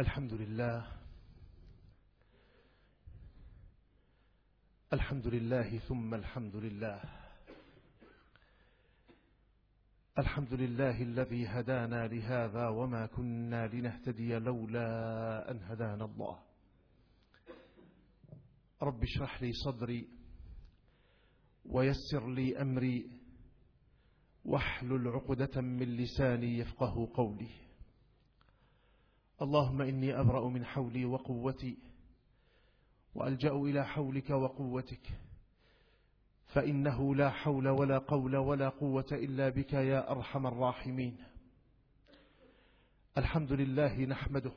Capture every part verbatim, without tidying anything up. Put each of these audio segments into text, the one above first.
الحمد لله الحمد لله ثم الحمد لله الحمد لله الذي هدانا لهذا وما كنا لنهتدي لولا أن هدانا الله. رب اشرح لي صدري ويسر لي أمري واحلل عقدة من لساني يفقه قولي. اللهم إني أبرأ من حولي وقوتي وألجأ إلى حولك وقوتك، فإنه لا حول ولا قول ولا قوة إلا بك يا أرحم الراحمين. الحمد لله نحمده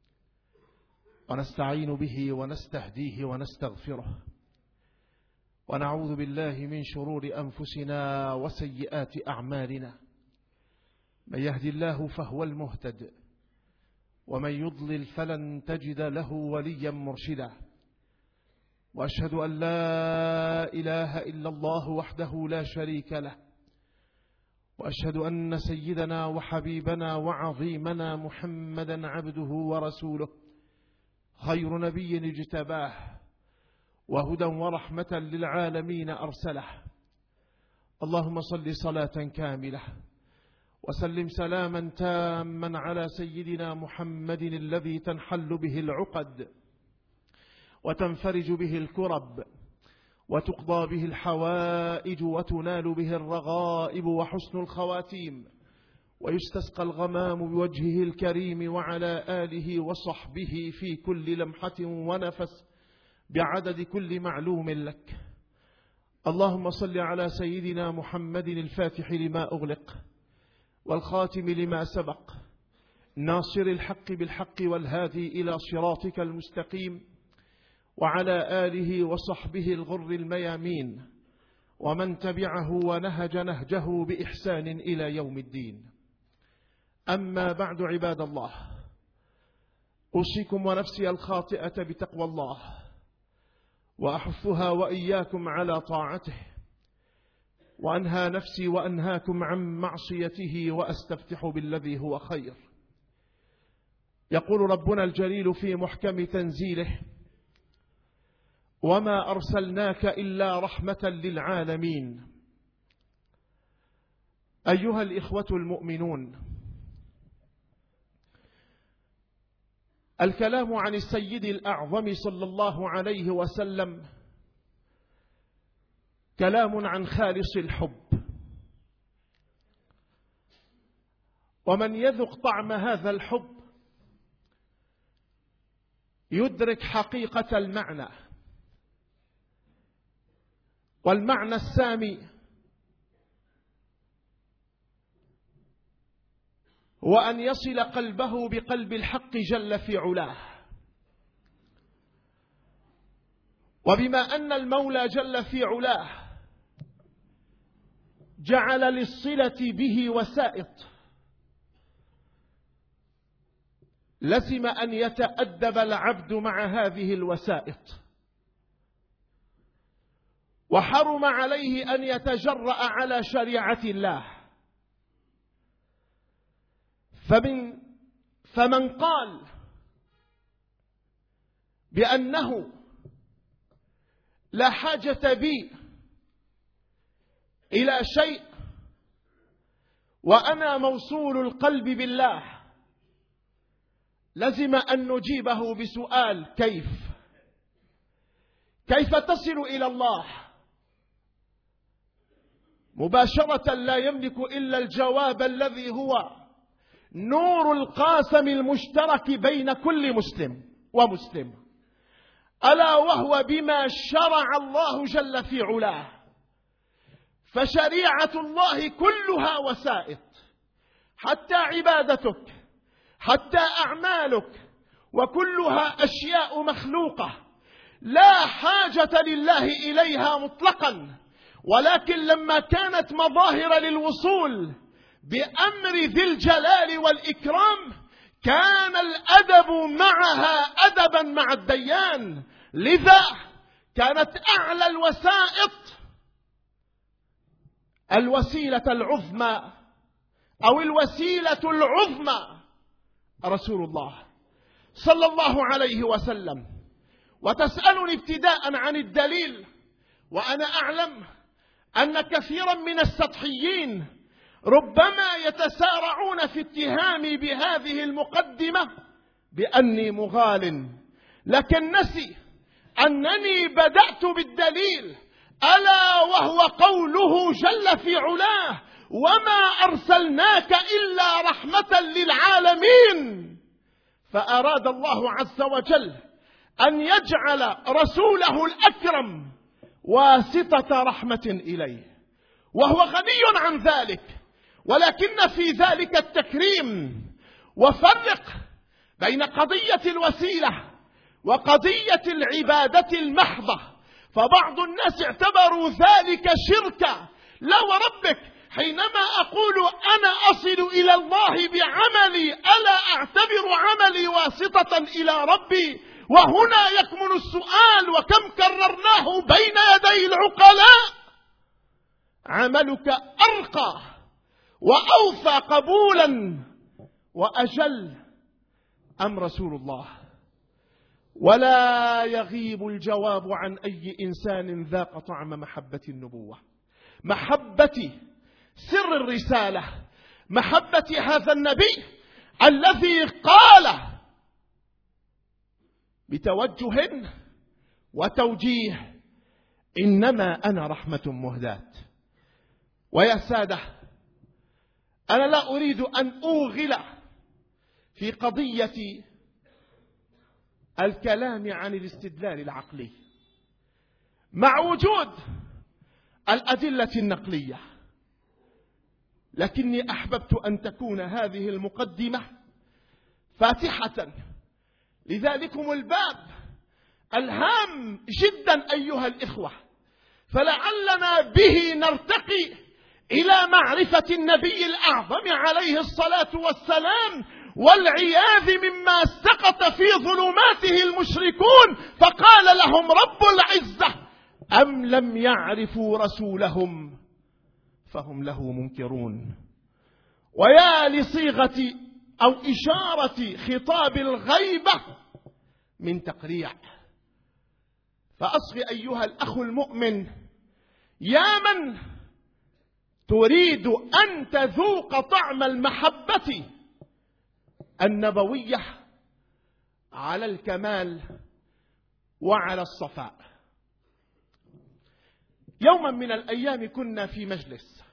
ونستعين به ونستهديه ونستغفره، ونعوذ بالله من شرور أنفسنا وسيئات أعمالنا. من يهدي الله فهو المهتد، ومن يضلل فلن تجد له وليا مرشدا. وأشهد أن لا إله إلا الله وحده لا شريك له، وأشهد أن سيدنا وحبيبنا وعظيمنا محمدا عبده ورسوله، خير نبي اجتباه وهدى ورحمة للعالمين أرسله. اللهم صل صلاة كاملة وسلم سلاما تاما على سيدنا محمد الذي تنحل به العقد وتنفرج به الكرب وتقضى به الحوائج وتنال به الرغائب وحسن الخواتيم، ويستسقى الغمام بوجهه الكريم وعلى آله وصحبه في كل لمحة ونفس بعدد كل معلوم لك. اللهم صل على سيدنا محمد الفاتح لما أغلق والخاتم لما سبق، ناصر الحق بالحق والهادي إلى صراطك المستقيم، وعلى آله وصحبه الغر الميامين ومن تبعه ونهج نهجه بإحسان إلى يوم الدين. أما بعد، عباد الله، أوصيكم ونفسي الخاطئة بتقوى الله، وأحثها وإياكم على طاعته، وأنهى نفسي وأنهاكم عن معصيته، وأستفتح بالذي هو خير. يقول ربنا الجليل في محكم تنزيله: وما أرسلناك إلا رحمة للعالمين. أيها الإخوة المؤمنون، الكلام عن السيد الأعظم صلى الله عليه وسلم كلام عن خالص الحب، ومن يذق طعم هذا الحب يدرك حقيقة المعنى، والمعنى السامي هو أن يصل قلبه بقلب الحق جل في علاه. وبما أن المولى جل في علاه جعل للصلة به وسائط، لزم أن يتأدب العبد مع هذه الوسائط، وحرم عليه أن يتجرأ على شريعة الله. فمن فمن قال بأنه لا حاجة بي إلى شيء وأنا موصول القلب بالله، لزم أن نجيبه بسؤال: كيف؟ كيف تصل إلى الله؟ مباشرة لا يملك إلا الجواب الذي هو نور القاسم المشترك بين كل مسلم ومسلم، ألا وهو بما شرع الله جل في علاه. فشريعة الله كلها وسائط، حتى عبادتك، حتى أعمالك، وكلها أشياء مخلوقة لا حاجة لله إليها مطلقا، ولكن لما كانت مظاهر للوصول بأمر ذي الجلال والإكرام كان الأدب معها أدبا مع الديان. لذا كانت أعلى الوسائط الوسيلة العظمى أو الوسيلة العظمى رسول الله صلى الله عليه وسلم. وتسألني ابتداء عن الدليل، وأنا أعلم أن كثيرا من السطحيين ربما يتسارعون في اتهامي بهذه المقدمة بأني مغال، لكن نسي أنني بدأت بالدليل، ألا وهو قوله جل في علاه: وما أرسلناك إلا رحمة للعالمين. فأراد الله عز وجل أن يجعل رسوله الأكرم واسطة رحمة إليه، وهو غني عن ذلك، ولكن في ذلك التكريم. وفرق بين قضية الوسيلة وقضية العبادة المحضة، فبعض الناس اعتبروا ذلك شركا. لا وربك، حينما أقول أنا أصل إلى الله بعملي ألا أعتبر عملي واسطة إلى ربي؟ وهنا يكمن السؤال، وكم كررناه بين يدي العقلاء: عملك أرقى وأوفى قبولا وأجل أم رسول الله؟ ولا يغيب الجواب عن أي إنسان ذاق طعم محبة النبوة، محبة سر الرسالة، محبة هذا النبي الذي قال بتوجه وتوجيه: إنما أنا رحمة مهداة. ويا سادة، أنا لا أريد أن أوغل في قضية الكلام عن الاستدلال العقلي مع وجود الأدلة النقلية، لكني أحببت أن تكون هذه المقدمة فاتحة لذلكم الباب الهام جدا أيها الإخوة، فلعلنا به نرتقي إلى معرفة النبي الأعظم عليه الصلاة والسلام، والعياذ مما سقط في ظلماته المشركون فقال لهم رب العزة: أم لم يعرفوا رسولهم فهم له منكرون. ويا لصيغة أو إشارة خطاب الغيبة من تقريع، فأصغ أيها الأخ المؤمن، يا من تريد أن تذوق طعم المحبة النبوية على الكمال وعلى الصفاء. يوما من الأيام كنا في مجلس،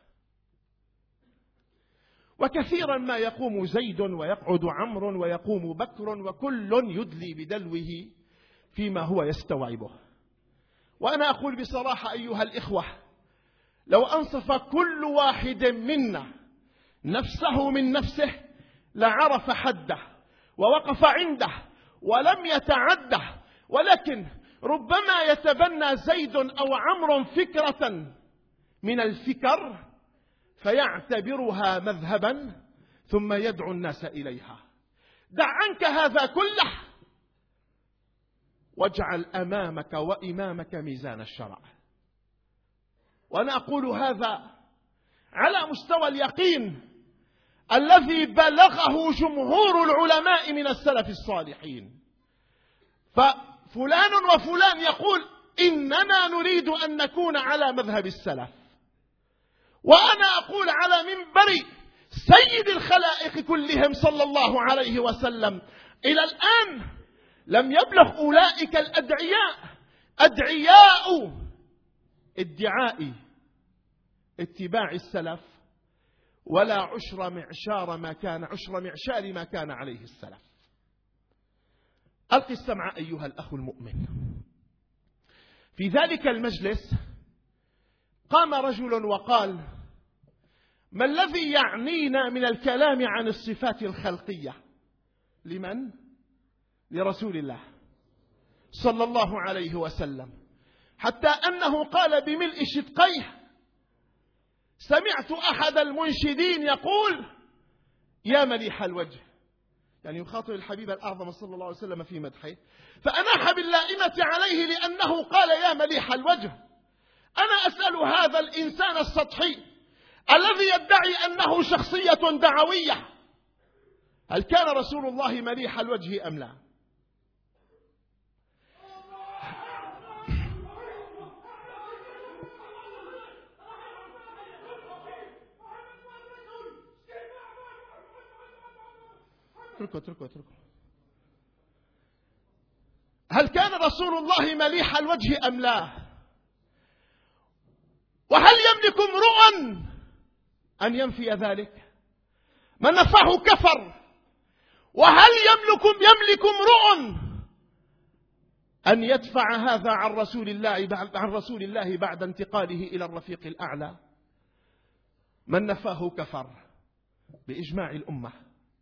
وكثيرا ما يقوم زيد ويقعد عمرو ويقوم بكر، وكل يدلي بدلوه فيما هو يستوعبه. وأنا أقول بصراحة أيها الإخوة، لو أنصف كل واحد منا نفسه من نفسه لعرف حده ووقف عنده ولم يتعده، ولكن ربما يتبنى زيد أو عمرو فكرة من الفكر فيعتبرها مذهبا ثم يدعو الناس إليها. دع عنك هذا كله واجعل أمامك وإمامك ميزان الشرع. وأنا أقول هذا على مستوى اليقين الذي بلغه جمهور العلماء من السلف الصالحين. ففلان وفلان يقول إننا نريد أن نكون على مذهب السلف، وأنا أقول على منبر سيد الخلائق كلهم صلى الله عليه وسلم: إلى الآن لم يبلغ أولئك الأدعياء أدعياء ادعاء اتباع السلف ولا عشر معشار ما كان عشر معشار ما كان عليه السلف. ألقي السمع أيها الأخ المؤمن. في ذلك المجلس قام رجل وقال: ما الذي يعنينا من الكلام عن الصفات الخلقية؟ لمن؟ لرسول الله صلى الله عليه وسلم، حتى أنه قال بملء شدقيه: سمعت أحد المنشدين يقول: يا مليح الوجه، يعني يخاطب الحبيب الأعظم صلى الله عليه وسلم في مدحه، فأناح باللائمة عليه لأنه قال يا مليح الوجه. أنا أسأل هذا الإنسان السطحي الذي يدعي أنه شخصية دعوية: هل كان رسول الله مليح الوجه أم لا؟ اتركوا اتركوا اتركوا. هل كان رسول الله مليح الوجه أم لا؟ وهل يملك امرؤ أن ينفي ذلك؟ من نفاه كفر. وهل يملك يملك امرؤ أن يدفع هذا عن رسول الله عن رسول الله بعد انتقاله إلى الرفيق الأعلى؟ من نفاه كفر بإجماع الأمة.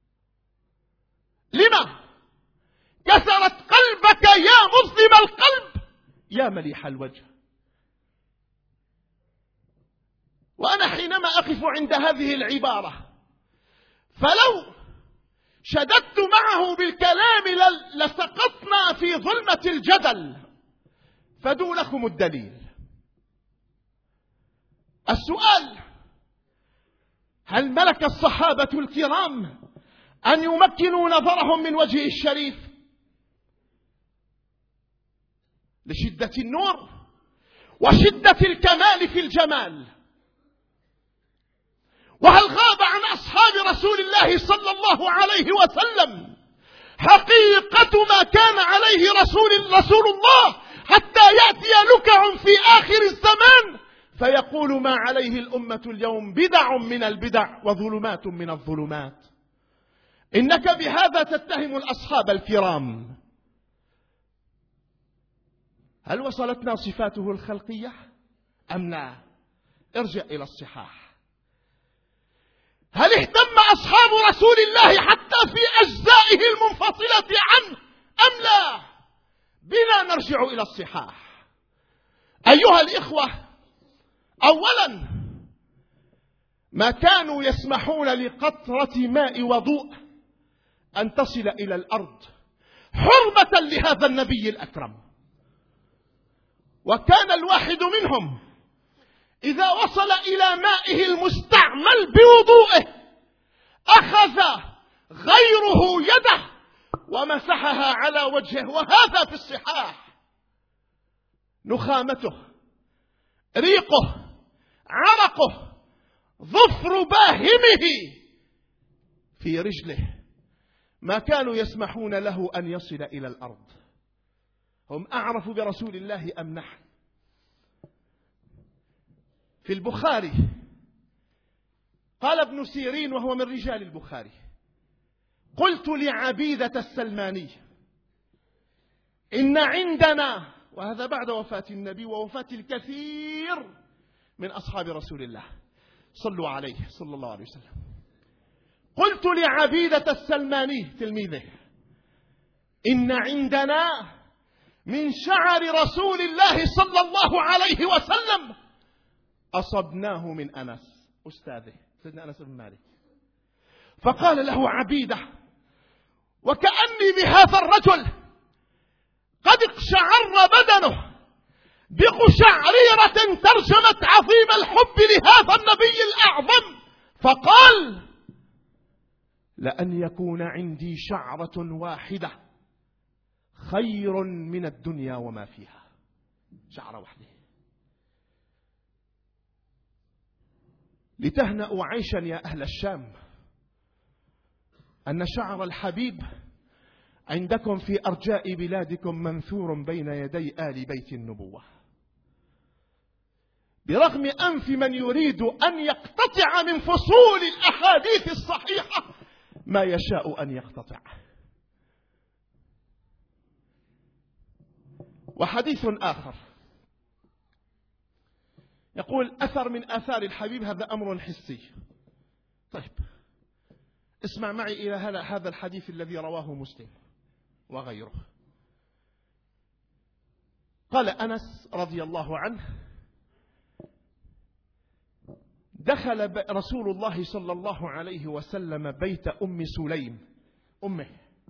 لما كسرت قلبك يا مظلم القلب يا مليح الوجه؟ وأنا حينما أقف عند هذه العبارة فلو شددت معه بالكلام لسقطنا في ظلمة الجدل. فدوا لكم الدليل. السؤال: هل ملك الصحابة الكرام أن يمكنوا نظرهم من وجه الشريف لشدة النور وشدة الكمال في الجمال؟ وهل غاب عن أصحاب رسول الله صلى الله عليه وسلم حقيقة ما كان عليه رسول, رسول الله حتى يأتي لكع في آخر الزمان فيقول ما عليه الأمة اليوم بدع من البدع وظلمات من الظلمات؟ إنك بهذا تتهم الأصحاب الكرام. هل وصلتنا صفاته الخلقية أم لا؟ ارجع إلى الصحاح. هل اهتم أصحاب رسول الله حتى في أجزائه المنفصلة عنه أم لا؟ بنا نرجع إلى الصحاح. أيها الإخوة، أولا ما كانوا يسمحون لقطرة ماء وضوء أن تصل إلى الأرض حرمة لهذا النبي الأكرم. وكان الواحد منهم إذا وصل إلى مائه المستعمل بوضوءه أخذ غيره يده ومسحها على وجهه. وهذا في الصحاح. نخامته، ريقه، عرقه، ظفر باهمه في رجله ما كانوا يسمحون له أن يصل إلى الأرض. هم أعرف برسول الله أم نحن؟ في البخاري قال ابن سيرين وهو من رجال البخاري: قلت لعبيدة السلماني إن عندنا، وهذا بعد وفاة النبي ووفاة الكثير من أصحاب رسول الله، صلوا عليه صلى الله عليه وسلم. قلت لعبيدة السلماني تلميذه: إن عندنا من شعر رسول الله صلى الله عليه وسلم أصبناه من أنس، أستاذه سيدنا أنس بن مالك. فقال له عبيدة: وكأني بهذا الرجل قد اقشعر بدنه بقشعريرة ترجمت عظيم الحب لهذا النبي الأعظم. فقال: لأن يكون عندي شعرة واحدة خير من الدنيا وما فيها. شعرة واحدة. لتهنأوا عيشا يا أهل الشام أن شعر الحبيب عندكم في أرجاء بلادكم منثور بين يدي آل بيت النبوة، برغم أنف من يريد أن يقتطع من فصول الأحاديث الصحيحة ما يشاء أن يقتطع. وحديث آخر يقول: أثر من آثار الحبيب، هذا أمر حسي. طيب اسمع معي إلى هذا الحديث الذي رواه مسلم وغيره. قال أنس رضي الله عنه: دخل رسول الله صلى الله عليه وسلم بيت أم سليم أمه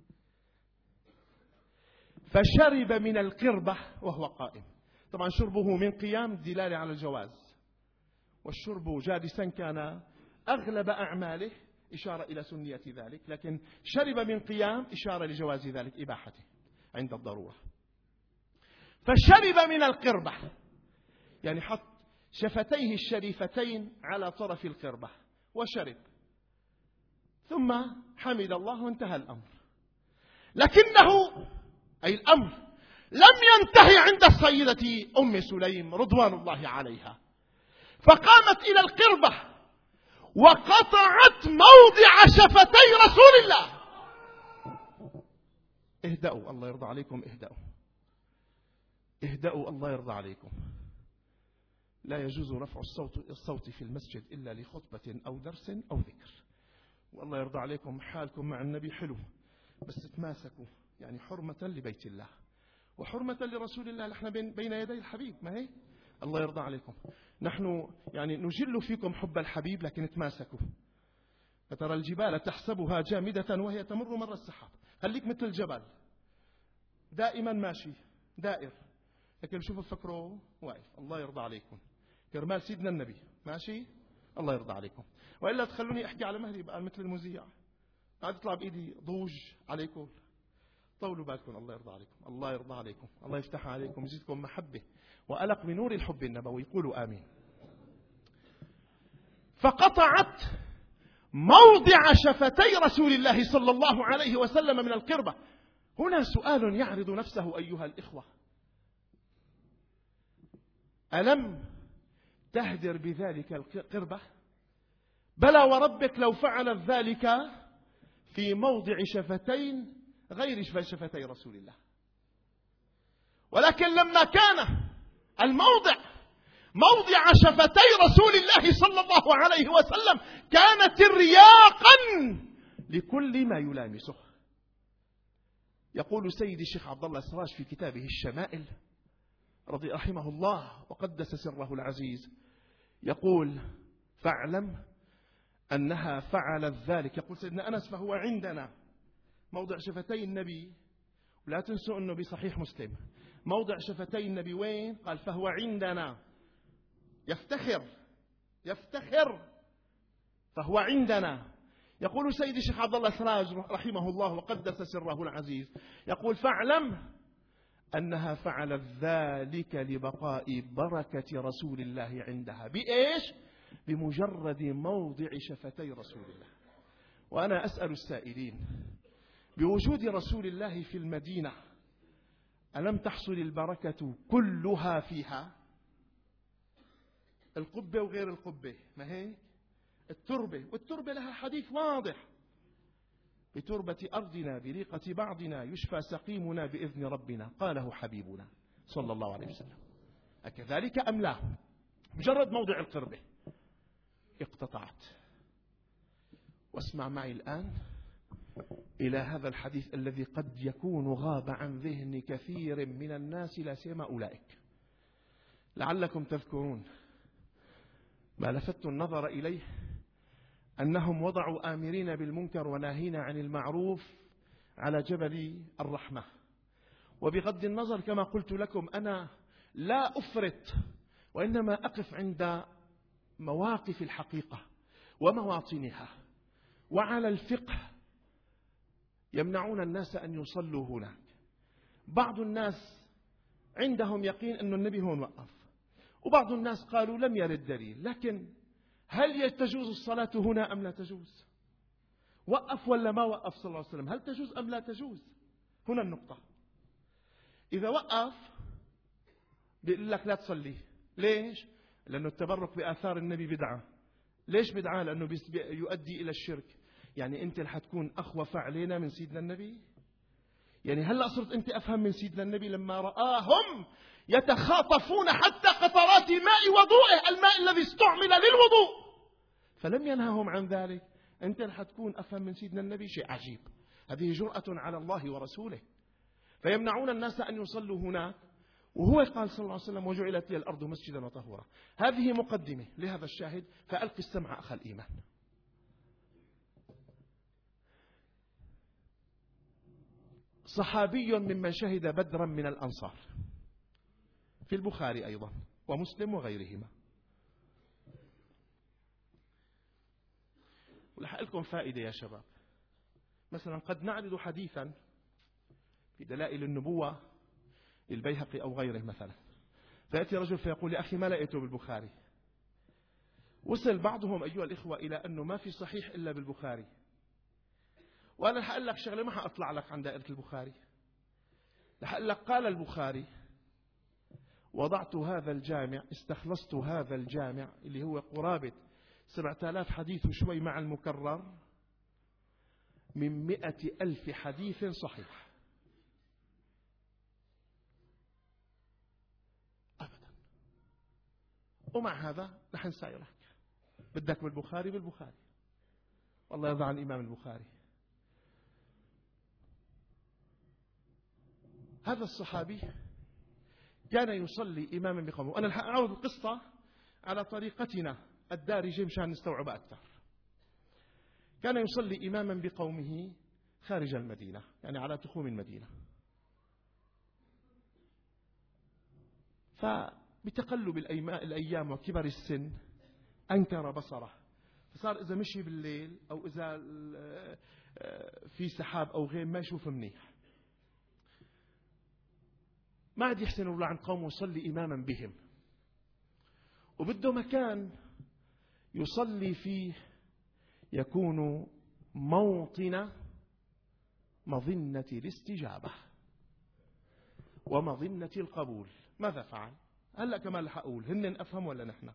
فشرب من القربة وهو قائم. طبعا شربه من قيام دلالة على الجواز، والشرب جالسا كان أغلب أعماله إشارة إلى سنية ذلك، لكن شرب من قيام إشارة لجواز ذلك، إباحته عند الضرورة. فشرب من القربة يعني حط شفتيه الشريفتين على طرف القربة وشرب. ثم حمد الله وانتهى الأمر. لكنه أي الأمر لم ينتهي عند السيدة أم سليم رضوان الله عليها، فقامت إلى القربة وقطعت موضع شفتي رسول الله. اهدأوا الله يرضى عليكم، اهدأوا اهدأوا الله يرضى عليكم. لا يجوز رفع الصوت الصوت في المسجد إلا لخطبة أو درس أو ذكر. والله يرضى عليكم حالكم مع النبي حلو، بس تماسكوا، يعني حرمة لبيت الله وحرمة لرسول الله. نحن بين يدي الحبيب، ما هي الله يرضى عليكم. نحن يعني نجل فيكم حب الحبيب، لكن تماسكوا. فترى الجبال تحسبها جامدة وهي تمر مر السحاب. خليك مثل الجبل دائما ماشي دائر، لكن شوفوا فكروا واقف. الله يرضى عليكم كرمال سيدنا النبي ماشي، الله يرضى عليكم. وإلا تخلوني أحكي على مهلي بقى مثل المذيع، قاعد يطلع بإيدي ضوج عليكم. طولوا بالكم، الله يرضى عليكم، الله يرضى عليكم، الله يفتح عليكم، يزيدكم محبة وألق بنور الحب النبوي. قولوا آمين. فقطعت موضع شفتي رسول الله صلى الله عليه وسلم من القربة. هنا سؤال يعرض نفسه أيها الإخوة: ألم تهدر بذلك القربة؟ بلى وربك لو فعلت ذلك في موضع شفتين غير شفتي رسول الله. ولكن لما كان الموضع موضع شفتي رسول الله صلى الله عليه وسلم كانت رياقا لكل ما يلامسه. يقول سيدي الشيخ عبد الله السراج في كتابه الشمائل رضي رحمه الله وقدس سره العزيز، يقول: فاعلم أنها فعلت ذلك. يقول سيدنا أنس: فهو عندنا موضع شفتي النبي. ولا تنسوا أنه بصحيح مسلم موضع شفتي النبي وين؟ قال: فهو عندنا. يفتخر يفتخر فهو عندنا. يقول سيدي الشيخ عبد الله السراج رحمه الله وقدس سره العزيز، يقول: فاعلم أنها فعلت ذلك لبقاء بركة رسول الله عندها. بإيش؟ بمجرد موضع شفتي رسول الله. وأنا أسأل السائلين: بوجود رسول الله في المدينة ألم تحصل البركة كلها فيها؟ القبة وغير القبة، ما هيك؟ التربة، والتربة لها حديث واضح: بتربة أرضنا بريقة بعضنا يشفى سقيمنا بإذن ربنا، قاله حبيبنا صلى الله عليه وسلم. أكذلك أم لا؟ مجرد موضع القربة اقتطعت. واسمع معي الآن إلى هذا الحديث الذي قد يكون غاب عن ذهن كثير من الناس، لا سيما أولئك. لعلكم تذكرون ما لفت النظر إليه أنهم وضعوا آمرين بالمنكر وناهين عن المعروف على جبل الرحمة. وبغض النظر كما قلت لكم أنا لا أفرط، وإنما أقف عند مواقف الحقيقة ومواطنها. وعلى الفقه يمنعون الناس أن يصلوا هناك. بعض الناس عندهم يقين أن النبي هون وقف، وبعض الناس قالوا لم يرد دليل. لكن هل تجوز الصلاة هنا أم لا تجوز؟ وقف ولا ما وقف صلى الله عليه وسلم؟ هل تجوز أم لا تجوز؟ هنا النقطة. إذا وقف بيقول لك لا تصلي. ليش؟ لأنه التبرك بآثار النبي بدعة. ليش بدعة؟ لأنه يؤدي إلى الشرك. يعني أنت اللي حتكون أخوف علينا من سيدنا النبي؟ يعني هلأ صرت أنت أفهم من سيدنا النبي لما رآهم يتخاطفون حتى قطرات ماء وضوءه، الماء الذي استعمل للوضوء، فلم ينههم عن ذلك. أنت اللي حتكون أفهم من سيدنا النبي؟ شيء عجيب. هذه جرأة على الله ورسوله. فيمنعون الناس أن يصلوا هناك، وهو قال صلى الله عليه وسلم: وجعلت لي الأرض مسجدا وطهورا. هذه مقدمة لهذا الشاهد، فألق السمع أخ الإيمان. صحابي ممن شهد بدرا من الأنصار، في البخاري أيضا ومسلم وغيرهما. ولح لكم فائدة يا شباب. مثلا قد نعرض حديثا في دلائل النبوة للبيهقي أو غيره مثلا، فيأتي رجل فيقول: يا أخي ما لقيته بالبخاري. وصل بعضهم أيها الإخوة إلى أنه ما في صحيح إلا بالبخاري. وأنا رح أقول لك شغلة ما حأطلع لك عن دائرة البخاري. رح أقول لك قال البخاري: وضعت هذا الجامع، استخلصت هذا الجامع اللي هو قرابة سبعة آلاف حديث وشوي مع المكرر من مئة ألف حديث صحيح. أبدا. ومع هذا رح نسايرك، بدك بالبخاري بالبخاري، والله يرضى عن الإمام البخاري. هذا الصحابي كان يصلي إماما بقومه. أنا الحق أعود القصة على طريقتنا الدارجة مشان نستوعب أكثر. كان يصلي إماما بقومه خارج المدينة، يعني على تخوم المدينة. فبتقلب الأيام وكبر السن أنكر بصره، فصار إذا مشي بالليل أو إذا في سحاب أو غيم ما يشوف منيح، ما عاد يحسن ولا عن قوم يصلي إماما بهم، وبده مكان يصلي فيه يكون موطن مظنة الاستجابة ومظنة القبول. ماذا فعل؟ هلأ كمان رح أقول هن أفهم ولا نحن.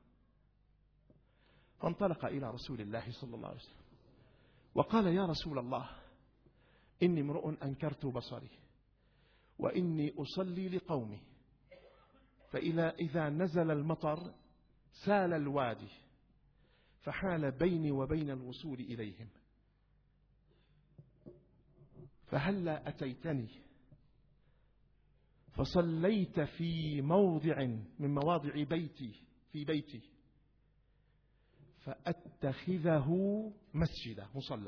فانطلق إلى رسول الله صلى الله عليه وسلم وقال: يا رسول الله، إني امرؤ أنكرت بصري، وإني أصلي لقومي، فإذا إذا نزل المطر سال الوادي، فحال بيني وبين الوصول إليهم، فهلا أتيتني فصليت في موضع من مواضع بيتي في بيتي فأتخذه مسجدا مصلى.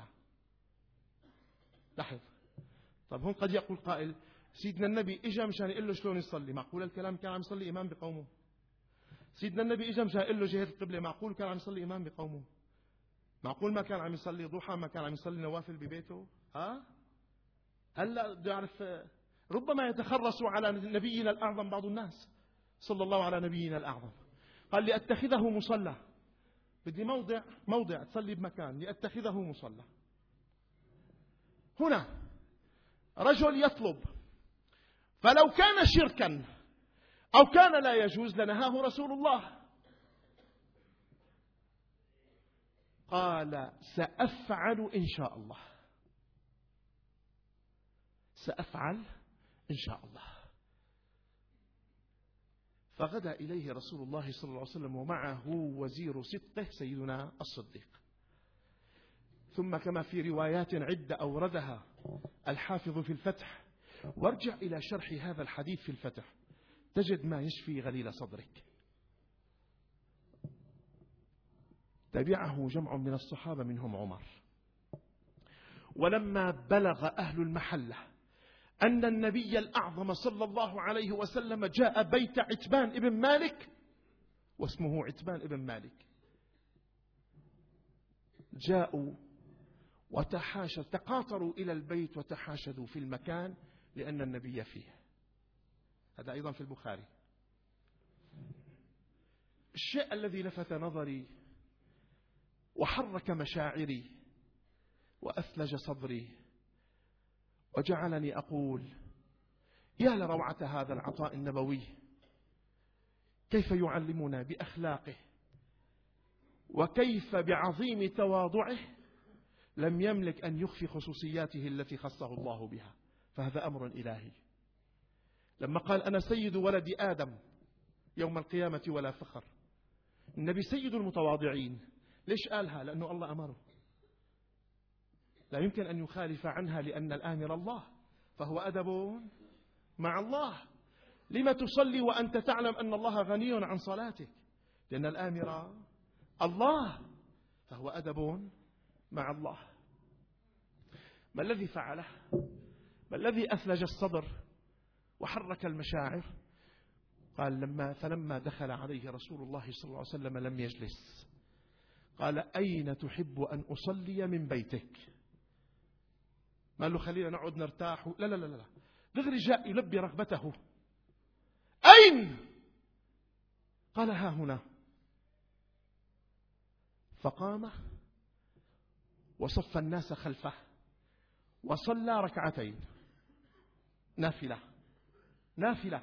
لاحظ. طب هون قد يقول قائل: سيدنا النبي إجا مشان يقول له شلون يصلي، معقول الكلام كان عم يصلي إمام بقومه؟ سيدنا النبي إجا مشان يقول له جهة القبلة، معقول كان عم يصلي إمام بقومه؟ معقول ما كان عم يصلي ضحى، ما كان عم يصلي نوافل ببيته؟ ها؟ هلا بده يعرف، ربما يتخرص على نبينا الأعظم بعض الناس صلى الله على نبينا الأعظم. قال: لأتخذه مصلى، بدي موضع موضع تصلي بمكان، لأتخذه مصلى. هنا رجل يطلب، فلو كان شركا أو كان لا يجوز لنهاه رسول الله. قال: سأفعل إن شاء الله، سأفعل إن شاء الله. فغدا إليه رسول الله صلى الله عليه وسلم ومعه وزير صدقه سيدنا الصديق. ثم كما في روايات عدة أوردها الحافظ في الفتح، وارجع إلى شرح هذا الحديث في الفتح تجد ما يشفي غليل صدرك. تبعه جمع من الصحابة منهم عمر. ولما بلغ أهل المحلة أن النبي الأعظم صلى الله عليه وسلم جاء بيت عتبان ابن مالك، واسمه عتبان ابن مالك، جاءوا وتحاشوا تقاطروا إلى البيت وتحاشدوا في المكان لأن النبي فيه. هذا أيضا في البخاري. الشيء الذي لفت نظري وحرك مشاعري وأثلج صدري وجعلني أقول: يا لروعة هذا العطاء النبوي، كيف يعلمنا بأخلاقه، وكيف بعظيم تواضعه لم يملك أن يخفي خصوصياته التي خصه الله بها. فهذا أمر إلهي. لما قال: أنا سيد ولد آدم يوم القيامة ولا فخر، النبي سيد المتواضعين. ليش قالها؟ لأنه الله أمره، لا يمكن أن يخالف عنها لأن الآمر الله، فهو أدب مع الله. لما تصلي وأنت تعلم أن الله غني عن صلاتك؟ لأن الآمر الله، فهو أدب مع الله. ما الذي فعله؟ ما الذي أثلج الصدر وحرك المشاعر؟ قال: لما فلما دخل عليه رسول الله صلى الله عليه وسلم لم يجلس. قال: أين تحب أن أصلي من بيتك؟ ما قال له خلينا نقعد نرتاح، لا لا لا لا، دغري جاء يلبي رغبته. أين؟ قال: ها هنا. فقام وصف الناس خلفه وصلى ركعتين نافلة نافلة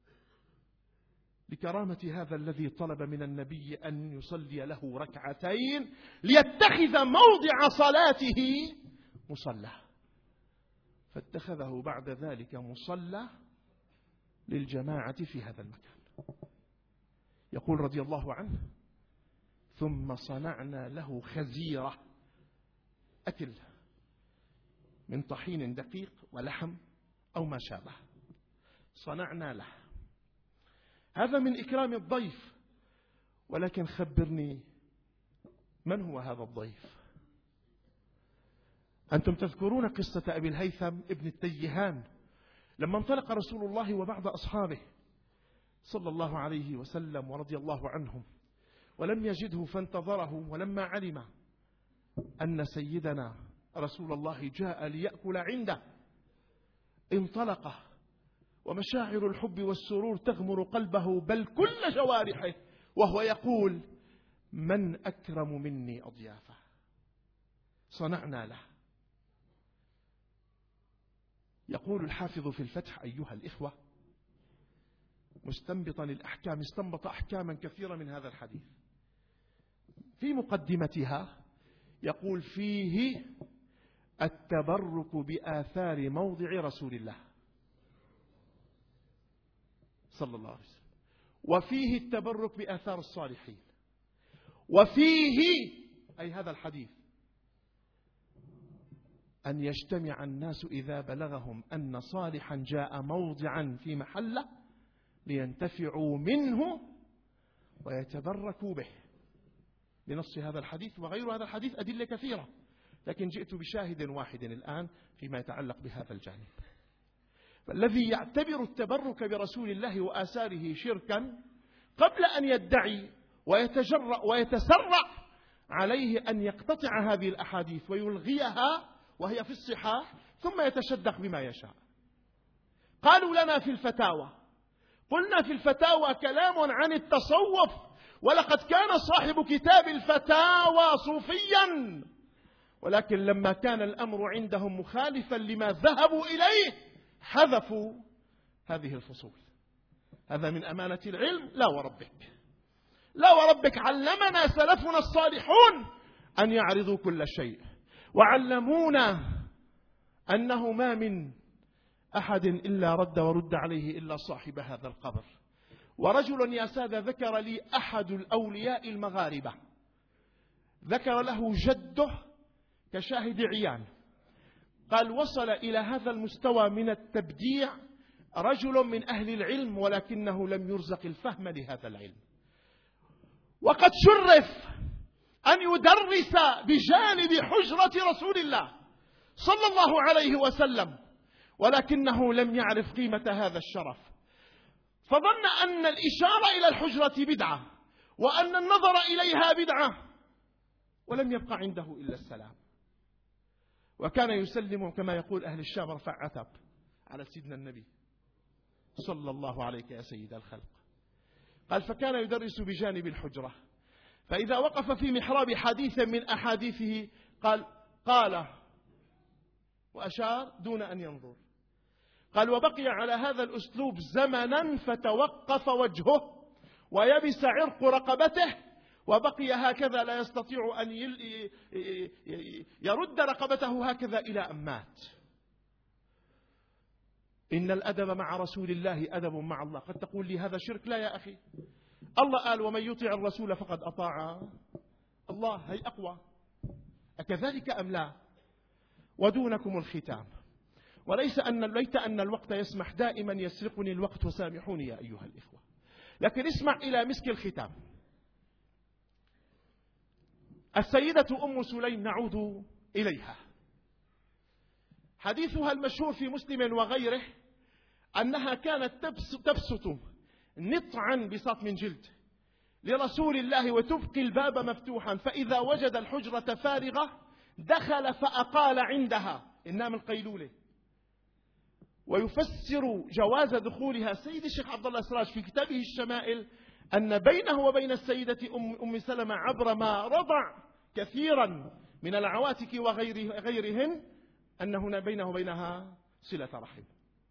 لكرامة هذا الذي طلب من النبي أن يصلي له ركعتين ليتخذ موضع صلاته مصلى، فاتخذه بعد ذلك مصلى للجماعة في هذا المكان. يقول رضي الله عنه: ثم صنعنا له خزيرة، أكل من طحين دقيق ولحم أو ما شابه، صنعنا له. هذا من إكرام الضيف. ولكن خبرني، من هو هذا الضيف؟ أنتم تذكرون قصة أبي الهيثم ابن التيهان لما انطلق رسول الله وبعض أصحابه صلى الله عليه وسلم ورضي الله عنهم، ولم يجده فانتظره، ولما علم أن سيدنا رسول الله جاء ليأكل عنده انطلق، ومشاعر الحب والسرور تغمر قلبه بل كل جوارحه، وهو يقول: من أكرم مني أضيافه؟ صنعنا له. يقول الحافظ في الفتح: أيها الإخوة، مستنبطا الأحكام، استنبط أحكاما كثيرة من هذا الحديث. في مقدمتها يقول: فيه التبرك بآثار موضع رسول الله صلى الله عليه وسلم، وفيه التبرك بآثار الصالحين، وفيه أي هذا الحديث أن يجتمع الناس إذا بلغهم أن صالحا جاء موضعا في محله لينتفعوا منه ويتبركوا به، لنص هذا الحديث. وغير هذا الحديث أدلة كثيرة، لكن جئت بشاهد واحد الآن فيما يتعلق بهذا الجانب. فالذي يعتبر التبرك برسول الله وآثاره شركا قبل أن يدعي ويتجرأ ويتسرع عليه أن يقتطع هذه الأحاديث ويلغيها وهي في الصحاح، ثم يتشدق بما يشاء. قالوا لنا في الفتاوى، قلنا في الفتاوى كلام عن التصوف، ولقد كان صاحب كتاب الفتاوى صوفيا، ولكن لما كان الأمر عندهم مخالفا لما ذهبوا إليه حذفوا هذه الفصول. هذا من أمانة العلم. لا وربك، لا وربك، علمنا سلفنا الصالحون أن يعرضوا كل شيء، وعلمونا أنه ما من أحد إلا رد ورد عليه إلا صاحب هذا القبر. ورجل يا سادة ذكر لي أحد الأولياء المغاربة، ذكر له جده كشاهد عيان، قال: وصل إلى هذا المستوى من التبديع رجل من أهل العلم، ولكنه لم يرزق الفهم لهذا العلم، وقد شرف أن يدرس بجانب حجرة رسول الله صلى الله عليه وسلم، ولكنه لم يعرف قيمة هذا الشرف، فظن أن الإشارة إلى الحجرة بدعة، وأن النظر إليها بدعة، ولم يبقى عنده إلا السلام. وكان يسلم كما يقول أهل الشام رفع عتب على سيدنا النبي صلى الله عليك يا سيد الخلق. قال: فكان يدرس بجانب الحجرة، فإذا وقف في محراب حديث من أحاديثه قال قال وأشار دون أن ينظر. قال: وبقي على هذا الأسلوب زمنا فتوقف وجهه ويبس عرق رقبته، وبقي هكذا لا يستطيع أن يرد رقبته هكذا إلى أن مات. إن الأدب مع رسول الله أدب مع الله. قد تقول لي هذا شرك. لا يا أخي، الله قال: ومن يطع الرسول فقد أطاع الله. هي أقوى. أكذلك أم لا؟ ودونكم الختام، وليس أن ليت أن الوقت يسمح، دائما يسرقني الوقت وسامحوني يا أيها الإخوة، لكن اسمع إلى مسك الختام. السيدة أم سليم نعود إليها، حديثها المشهور في مسلم وغيره أنها كانت تبسط نطعا بساط من جلد لرسول الله وتبقي الباب مفتوحا، فإذا وجد الحجرة فارغة دخل فأقال عندها، إنها من القيلولة. ويفسر جواز دخولها سيد الشيخ عبد الله السراج في كتابه الشمائل أن بينه وبين السيدة أم, أم سلمة عبر ما رضع كثيرا من العواتق وغيرهن أن هنا بينه وبينها صلة رحم،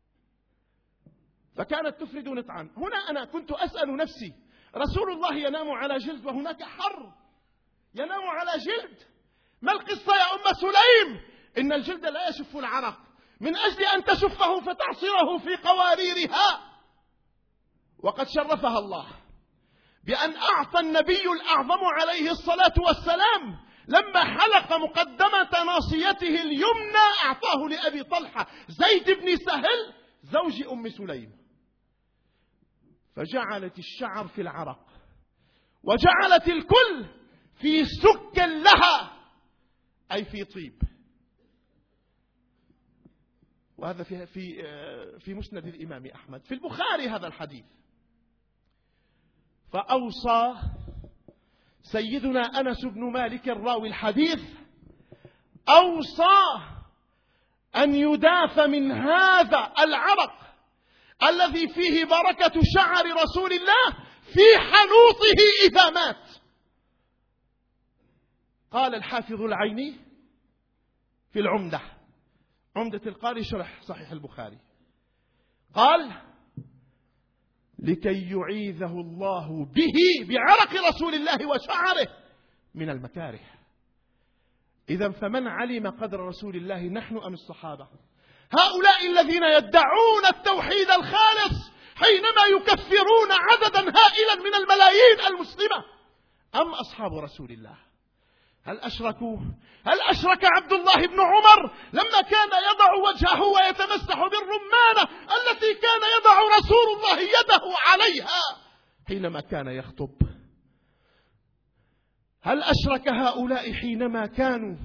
فكانت تفرد نطعا. هنا أنا كنت أسأل نفسي، رسول الله ينام على جلد وهناك حر، ينام على جلد، ما القصة يا أم سليم؟ إن الجلد لا يشف العرق، من أجل أن تشفه فتعصره في قواريرها. وقد شرفها الله بأن أعطى النبي الأعظم عليه الصلاة والسلام لما حلق مقدمة ناصيته اليمنى أعطاه لأبي طلحة زيد بن سهل زوج أم سليم، فجعلت الشعر في العرق وجعلت الكل في سك لها، أي في طيب. وهذا في في في مسند الإمام أحمد، في البخاري هذا الحديث. فأوصى سيدنا أنس بن مالك الراوي الحديث، أوصى أن يداف من هذا العرق الذي فيه بركة شعر رسول الله في حنوطه إذا مات. قال الحافظ العيني في العمدة، عمدة القاري شرح صحيح البخاري، قال: لكي يعيذه الله به بعرق رسول الله وشعره من المكاره. إذا فمن علم قدر رسول الله، نحن أم الصحابة؟ هؤلاء الذين يدعون التوحيد الخالص حينما يكفرون عددا هائلا من الملايين المسلمة، أم أصحاب رسول الله؟ هل أشركوا؟ هل أشرك عبد الله بن عمر لما كان يضع وجهه ويتمسح بالرمانة التي كان يضع رسول الله يده عليها حينما كان يخطب؟ هل أشرك هؤلاء حينما كانوا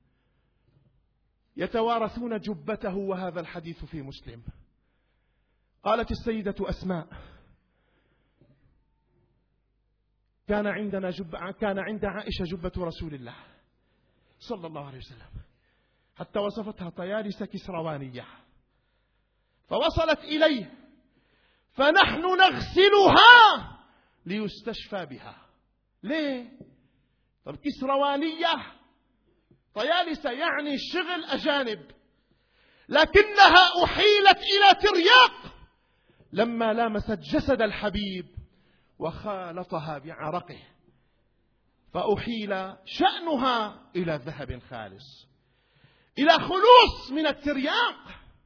يتوارثون جبته؟ وهذا الحديث في مسلم. قالت السيدة أسماء: كان عندنا جب كان عند عائشة جبة رسول الله صلى الله عليه وسلم، حتى وصفتها طيالس كسروانية، فوصلت إليه فنحن نغسلها ليستشفى بها. ليه؟ طب كسروانية طيالس يعني الشغل أجانب، لكنها أحيلت إلى ترياق لما لامست جسد الحبيب وخالطها بعرقه، فأحيل شأنها إلى ذهب خالص، إلى خلوص من الترياق.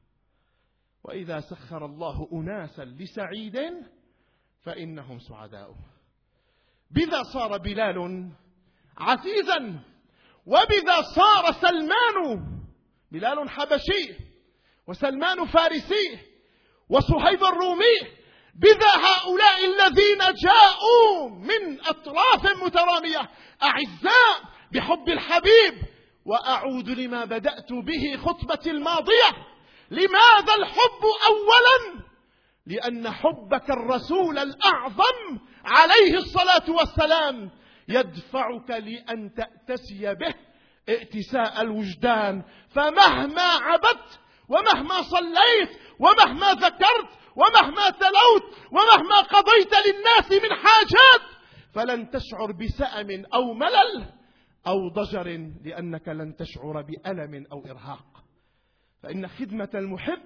وإذا سخر الله أناسا لسعيد فإنهم سعداء. بذا صار بلال عزيزا، وبذا صار سلمان، بلال حبشي وسلمان فارسي وصهيب الرومي، بذا هؤلاء الذين جاءوا من أطراف مترامية أعزاء بحب الحبيب. وأعود لما بدأت به خطبتي الماضية: لماذا الحب؟ أولا لأن حبك الرسول الأعظم عليه الصلاة والسلام يدفعك لأن تأتسي به ائتساء الوجدان، فمهما عبدت ومهما صليت ومهما ذكرت ومهما تلوت ومهما قضيت للناس من حاجات فلن تشعر بسأم أو ملل أو ضجر، لأنك لن تشعر بألم أو إرهاق. فإن خدمة المحب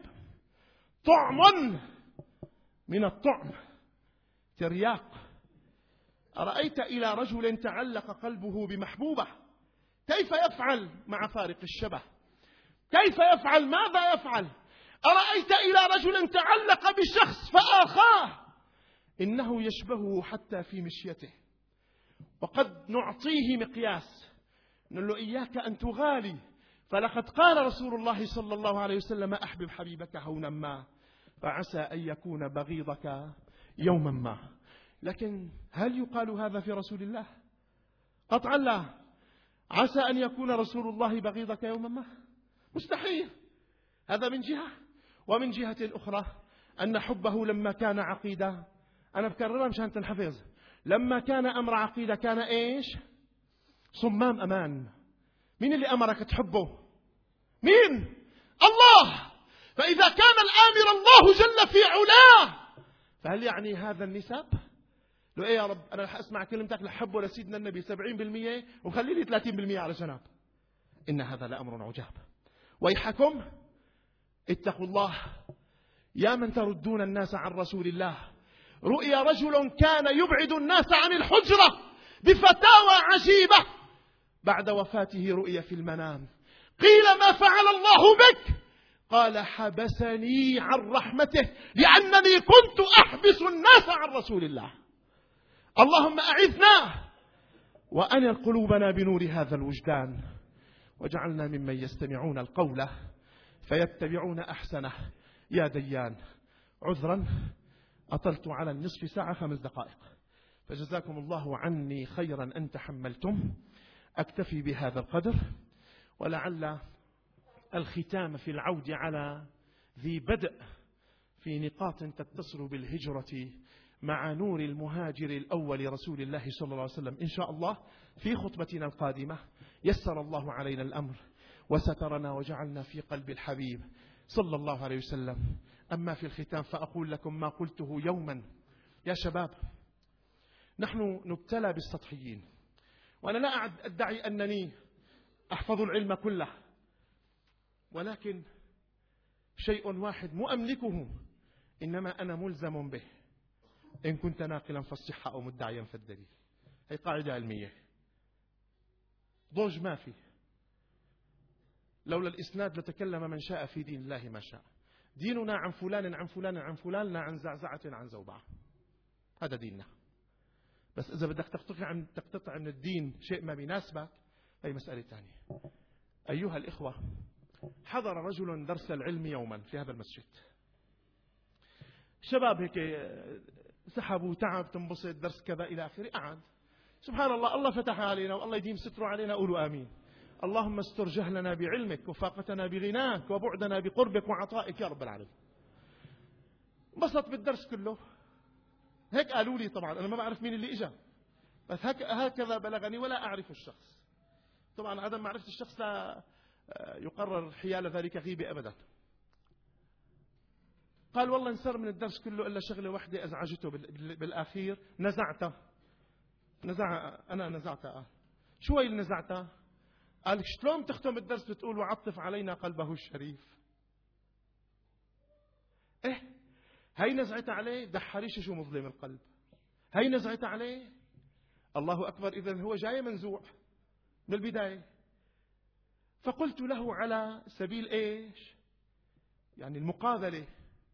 طعم من الطعم، ترياق. أرأيت إلى رجل تعلق قلبه بمحبوبة كيف يفعل مع فارق الشبه؟ كيف يفعل؟ ماذا يفعل؟ أرأيت إلى رجل تعلق بشخص فآخاه، إنه يشبهه حتى في مشيته. وقد نعطيه مقياس، نقول له: إياك أن تغالي، فلقد قال رسول الله صلى الله عليه وسلم: أحبب حبيبك هونا ما، فعسى أن يكون بغيضك يوما ما. لكن هل يقال هذا في رسول الله؟ قطعا لا. عسى أن يكون رسول الله بغيضك يوما ما، مستحيل. هذا من جهة. ومن جهة أخرى أن حبه لما كان عقيدة، أنا بكررها مشان تنحفظ، لما كان أمر عقيدة كان إيش؟ صمام أمان. مين اللي أمرك تحبه؟ مين؟ الله. فإذا كان الآمر الله جل في علاه، فهل يعني هذا النسب؟ لو إيه يا رب أنا رح أسمع كلمتك لحبه لسيدنا النبي سبعين بالمئة وخلي لي ثلاثين بالمئة على جناب. إن هذا لأمر عجاب. ويحكم اتقوا الله يا من تردون الناس عن رسول الله. رؤي رجل كان يبعد الناس عن الحجرة بفتاوى عجيبة، بعد وفاته رؤي في المنام، قيل ما فعل الله بك؟ قال حبسني عن رحمته لأنني كنت أحبس الناس عن رسول الله. اللهم أعذنا وأنر قلوبنا بنور هذا الوجدان، وجعلنا ممن يستمعون القول فيتبعون أحسنه. يا ديان، عذرا أطلت على النصف ساعة خمس دقائق، فجزاكم الله عني خيرا أن تحملتم. أكتفي بهذا القدر، ولعل الختام في العود على ذي بدء في نقاط تتصل بالهجرة مع نور المهاجر الأول رسول الله صلى الله عليه وسلم إن شاء الله في خطبتنا القادمة. يسر الله علينا الأمر وسترنا وجعلنا في قلب الحبيب صلى الله عليه وسلم. أما في الختام فأقول لكم ما قلته يوما. يا شباب، نحن نبتلى بالسطحيين، وأنا لا أدعي أنني أحفظ العلم كله، ولكن شيء واحد مؤملكه إنما أنا ملزم به، إن كنت ناقلا فالصحة أو مدعيا فالدليل. هي قاعدة علمية، ضوج ما في. لولا الإسناد لتكلم من شاء في دين الله ما شاء. ديننا عن فلان عن فلان عن فلان، لا عن زعزعة عن زوبعة. هذا ديننا. بس إذا بدك تقتطع عن تقتطع من الدين شيء ما بيناسبك، هي مسألة ثانية. أيها الإخوة، حضر رجل درس العلم يوما في هذا المسجد. شباب هيك سحبوا تعب تنبسط درس كذا إلى آخره. قعد سبحان الله، الله فتح علينا والله يديم ستره علينا. قولوا آمين. اللهم استر جهلنا بعلمك وفاقتنا بغناك وبعدنا بقربك وعطائك يا رب العالمين. انبسط بالدرس كله. هيك قالوا لي، طبعا أنا ما بعرف مين اللي إجا، بس هكذا بلغني ولا أعرف الشخص. طبعا عدم معرفة الشخص لا يقرر حيال ذلك غيبة أبدا. قال والله انسر من الدرس كله إلا شغلة واحدة أزعجته بالأخير، نزعته. نزع أنا نزعته. شو هي اللي نزعته؟ قال شلون تختم الدرس بتقول وعطف علينا قلبه الشريف؟ إيه هي نزعت عليه؟ دحريش شو مظلم القلب. هي نزعت عليه. الله أكبر، إذن هو جاي منزوع من البداية. فقلت له على سبيل إيش؟ يعني المقابلة.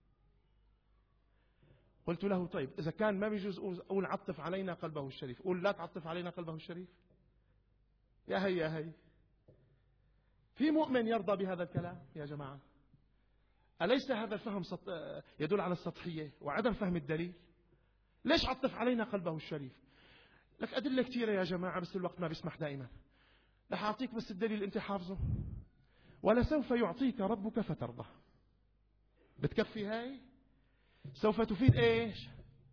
قلت له طيب إذا كان ما بيجوز أقول عطف علينا قلبه الشريف، قول لا تعطف علينا قلبه الشريف. يا هي يا هي، في مؤمن يرضى بهذا الكلام يا جماعة؟ أليس هذا الفهم يدل على السطحية وعدم فهم الدليل؟ ليش عطف علينا قلبه الشريف؟ لك أدلة كثيرة يا جماعة، بس الوقت ما بيسمح دائما. رح أعطيك بس الدليل اللي أنت حافظه. ولسوف يعطيك ربك فترضى. بتكفي هاي؟ سوف تفيد إيش؟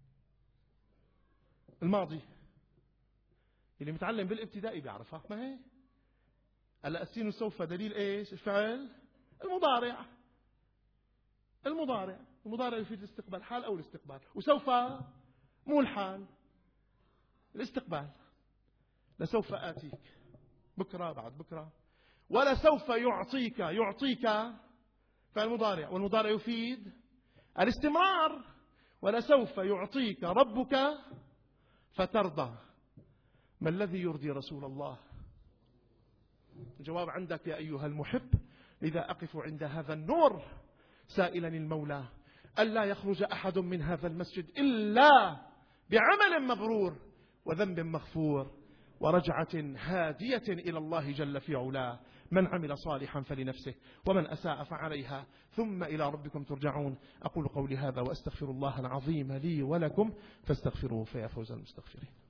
الماضي اللي متعلم بالابتدائي بيعرفها، ما هي؟ هلا السين سوف دليل إيش؟ الفعل المضارع. المضارع المضارع يفيد الاستقبال، حال أو الاستقبال. وسوف مو الحال، الاستقبال. لسوف آتيك بكرة بعد بكرة. ولسوف يعطيك، يعطيك فعل مضارع، والمضارع يفيد الاستمرار. ولسوف يعطيك ربك فترضى. ما الذي يرضي رسول الله؟ الجواب عندك يا أيها المحب. لذا أقف عند هذا النور سائلا المولى ألا يخرج أحد من هذا المسجد إلا بعمل مبرور وذنب مغفور ورجعة هادية إلى الله جل في علاه. من عمل صالحا فلنفسه ومن أساء فعليها ثم إلى ربكم ترجعون. أقول قولي هذا وأستغفر الله العظيم لي ولكم فاستغفروه فيا فوز المستغفرين.